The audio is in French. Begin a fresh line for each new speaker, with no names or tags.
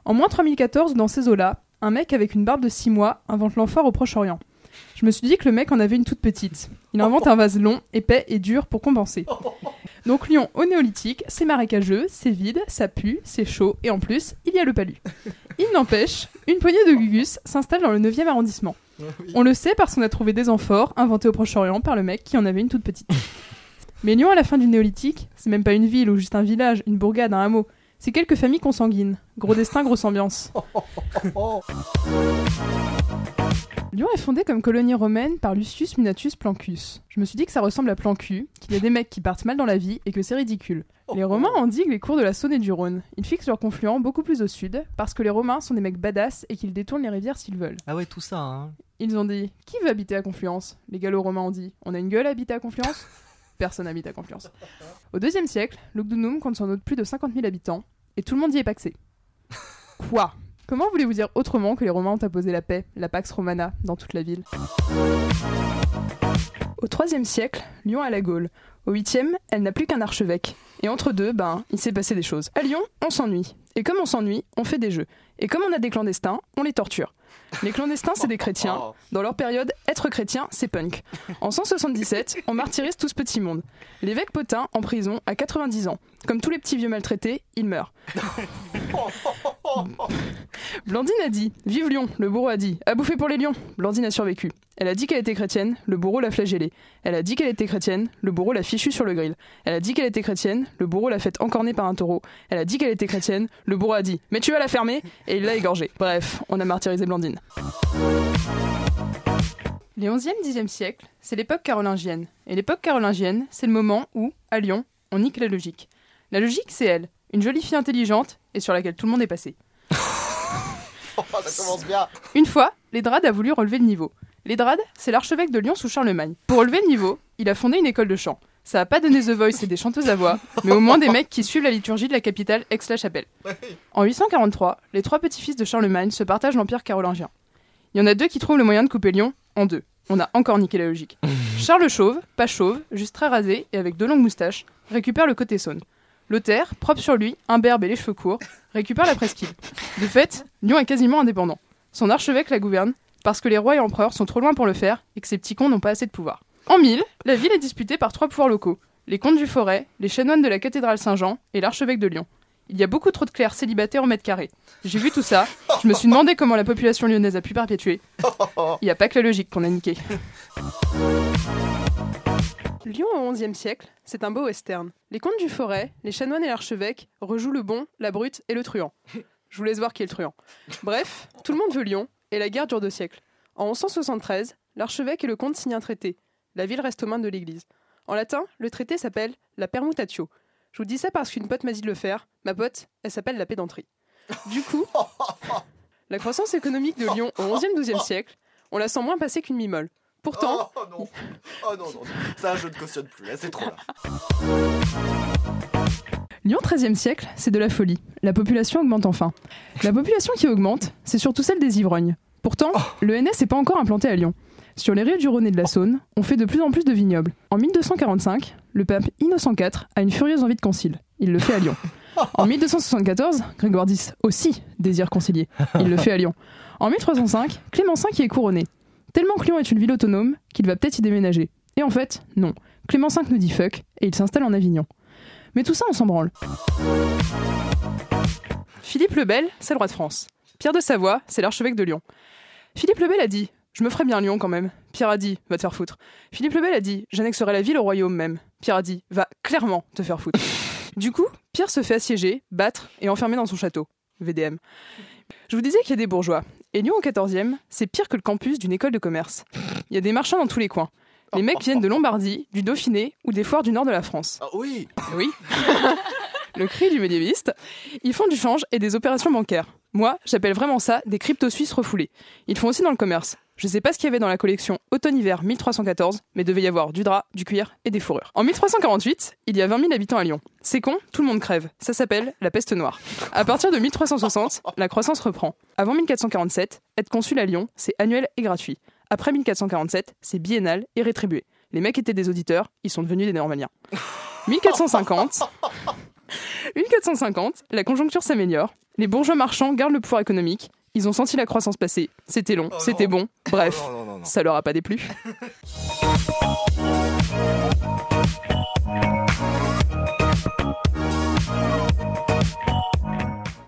En moins 3014, dans ces eaux-là, un mec avec une barbe de 6 mois invente l'amphore au Proche-Orient. Je me suis dit que le mec en avait une toute petite. Il invente un vase long, épais et dur pour compenser. Donc Lyon au néolithique, c'est marécageux, c'est vide, ça pue, c'est chaud et en plus, il y a le palu. Il n'empêche, une poignée de gugus s'installe dans le 9e arrondissement. On le sait parce qu'on a trouvé des amphores inventés au Proche-Orient par le mec qui en avait une toute petite. Mais Lyon à la fin du néolithique, c'est même pas une ville ou juste un village, une bourgade, un hameau. C'est quelques familles consanguines. Gros destin, grosse ambiance. Lyon est fondée comme colonie romaine par Lucius Minatus Plancus. Je me suis dit que ça ressemble à Plancu, qu'il y a des mecs qui partent mal dans la vie et que c'est ridicule. Les Romains endiguent les cours de la Saône et du Rhône. Ils fixent leur confluent beaucoup plus au sud, parce que les Romains sont des mecs badass et qu'ils détournent les rivières s'ils veulent.
Ah ouais, tout ça, hein.
Ils ont dit « Qui veut habiter à Confluence ?» Les Gallo-Romains ont dit « On a une gueule à habiter à Confluence ?» Personne n'habite à Confluence. Au IIe siècle, Lugdunum compte sans doute plus de 50 000 habitants, et tout le monde y est paxé. Quoi ? Comment voulez-vous dire autrement que les Romains ont apposé la paix, la Pax Romana, dans toute la ville ? Au IIIe siècle, Lyon a la Gaule. Au 8e, elle n'a plus qu'un archevêque. Et entre deux, il s'est passé des choses. À Lyon, on s'ennuie. Et comme on s'ennuie, on fait des jeux. Et comme on a des clandestins, on les torture. Les clandestins, c'est des chrétiens. Dans leur période, être chrétien, c'est punk. En 177, on martyrise tout ce petit monde. L'évêque Potin, en prison, à 90 ans. Comme tous les petits vieux maltraités, il meurt. Blandine a dit « Vive Lyon !» Le bourreau a dit « À bouffer pour les lions !» Blandine a survécu. Elle a dit qu'elle était chrétienne, le bourreau l'a flagellée. Elle a dit qu'elle était chrétienne, le bourreau l'a fichue sur le grill. Elle a dit qu'elle était chrétienne, le bourreau l'a fait encorner par un taureau. Elle a dit qu'elle était chrétienne, le bourreau a dit « Mais tu vas la fermer !» et il l'a égorgée. Bref, on a martyrisé Blandine. Les 11e, 10e siècles, c'est l'époque carolingienne. Et l'époque carolingienne, c'est le moment où, à Lyon, on nique la logique. La logique, c'est elle, une jolie fille intelligente et sur laquelle tout le monde est passé.
Ça commence bien.
Une fois, Lédrade a voulu relever le niveau. Lédrade, c'est l'archevêque de Lyon sous Charlemagne. Pour relever le niveau, il a fondé une école de chant. Ça a pas donné The Voice et des chanteuses à voix, mais au moins des mecs qui suivent la liturgie de la capitale Aix-la-Chapelle. En 843, les 3 petits-fils de Charlemagne se partagent l'empire carolingien. Il y en a 2 qui trouvent le moyen de couper Lyon en 2. On a encore niqué la logique. Charles Chauve, pas chauve, juste très rasé et avec 2 longues moustaches, récupère le côté Saône. Lothaire, propre sur lui, imberbe et les cheveux courts, récupère la presqu'île. De fait, Lyon est quasiment indépendant. Son archevêque la gouverne, parce que les rois et empereurs sont trop loin pour le faire et que ces petits cons n'ont pas assez de pouvoir. En 1000, la ville est disputée par 3 pouvoirs locaux, les comtes du Forêt, les chanoines de la cathédrale Saint-Jean et l'archevêque de Lyon. Il y a beaucoup trop de clercs célibataires au mètre carré. J'ai vu tout ça, je me suis demandé comment la population lyonnaise a pu perpétuer. Il n'y a pas que la logique qu'on a niqué. Lyon au XIe siècle, c'est un beau western. Les comtes du Forêt, les chanoines et l'archevêque rejouent le bon, la brute et le truand. Je vous laisse voir qui est le truand. Bref, tout le monde veut Lyon, et la guerre dure 2 siècles. En 1173, l'archevêque et le comte signent un traité. La ville reste aux mains de l'église. En latin, le traité s'appelle la permutatio. Je vous dis ça parce qu'une pote m'a dit de le faire. Ma pote, elle s'appelle la pédanterie. Du coup, la croissance économique de Lyon au XIe, XIIe siècle, on la sent moins passer qu'une mimole. Pourtant...
Oh non, ça je ne cautionne plus, là c'est trop là.
Lyon XIIIe siècle, c'est de la folie. La population augmente enfin. La population qui augmente, c'est surtout celle des ivrognes. Pourtant, le NS n'est pas encore implanté à Lyon. Sur les rives du Rhône et de la Saône, on fait de plus en plus de vignobles. En 1245, le pape Innocent IV a une furieuse envie de concile. Il le fait à Lyon. En 1274, Grégoire X aussi désire concilier. Il le fait à Lyon. En 1305, Clément V y est couronné. Tellement que Lyon est une ville autonome qu'il va peut-être y déménager. Et en fait, non. Clément V nous dit fuck et il s'installe en Avignon. Mais tout ça, on s'en branle. Philippe le Bel, c'est le roi de France. Pierre de Savoie, c'est l'archevêque de Lyon. Philippe le Bel a dit « Je me ferais bien Lyon quand même ». Pierre a dit « Va te faire foutre ». Philippe le Bel a dit « J'annexerai la ville au royaume même ». Pierre a dit « Va clairement te faire foutre ». Du coup, Pierre se fait assiéger, battre et enfermer dans son château. VDM. Je vous disais qu'il y a des bourgeois. Et Lyon au XIVe, c'est pire que le campus d'une école de commerce. Il y a des marchands dans tous les coins. Les mecs viennent de Lombardie, du Dauphiné ou des foires du nord de la France.
Ah oui.
Oui. Le cri du médiéviste. Ils font du change et des opérations bancaires. Moi, j'appelle vraiment ça des crypto-suisses refoulés. Ils font aussi dans le commerce. Je sais pas ce qu'il y avait dans la collection automne-hiver 1314, mais devait y avoir du drap, du cuir et des fourrures. En 1348, il y a 20 000 habitants à Lyon. C'est con, tout le monde crève. Ça s'appelle la peste noire. À partir de 1360, la croissance reprend. Avant 1447, être consul à Lyon, c'est annuel et gratuit. Après 1447, c'est biennal et rétribué. Les mecs étaient des auditeurs, ils sont devenus des normaliens. 1450... 1450, la conjoncture s'améliore. Les bourgeois marchands gardent le pouvoir économique. Ils ont senti la croissance passer. C'était long, c'était bon. Bref, ça leur a pas déplu.